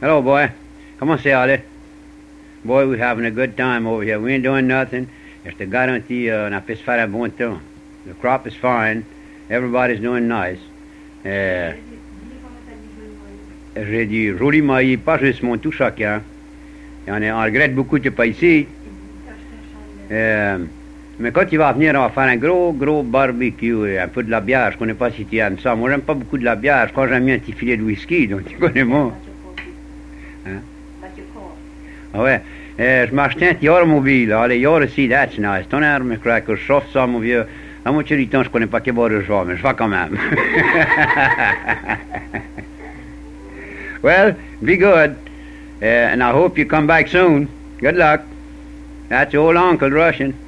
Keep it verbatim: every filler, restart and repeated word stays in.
Hello, boy. Come on, say allez. Boy, we're having a good time over here. We ain't doing nothing. Je te garantis, uh, on a fait se faire un bon temps. The crop is fine. Everybody's doing nice. Euh, J'ai dit, joli maïs, pas juste mon tout chacun. Et on, est, on regrette beaucoup que tu n'es pas ici. Euh, mais quand tu vas venir, on va faire un gros, gros barbecue et un peu de la bière. Je ne connais pas si tu aimes ça. Moi, j'aime pas beaucoup de la bière. Je crois que j'aime bien un petit filet de whisky, donc tu connais moi. Hein? Ah ouais. Euh, je m'achetais un petit automobile. Allez, you're aussi, that's nice. Ton arme, cracker, je chauffe ça, mon vieux. À moitié du temps, je ne connais pas quel bord je vais, mais je vais quand même. Well, be good. Uh, and I hope you come back soon. Good luck. That's your old Uncle Russian.